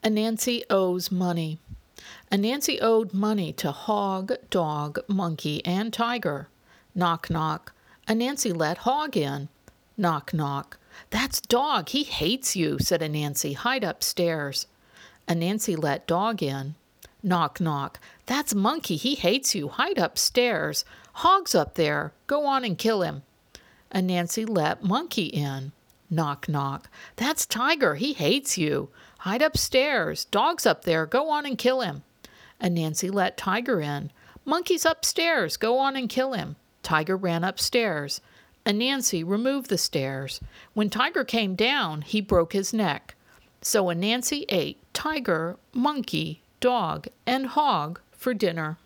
Anansi owes money. Anansi owed money to Hog, Dog, Monkey, and Tiger. Knock, knock. Anansi let Hog in. Knock, knock. "That's Dog. He hates you," said Anansi. "Hide upstairs." Anansi let Dog in. Knock, knock. "That's Monkey. He hates you. Hide upstairs. Hog's up there. Go on and kill him." Anansi let Monkey in. Knock, knock. "That's Tiger. He hates you. Hide upstairs. Dog's up there. Go on and kill him." Anansi let Tiger in. "Monkey's upstairs. Go on and kill him." Tiger ran upstairs. Anansi removed the stairs. When Tiger came down, he broke his neck. So Anansi ate Tiger, Monkey, Dog, and Hog for dinner.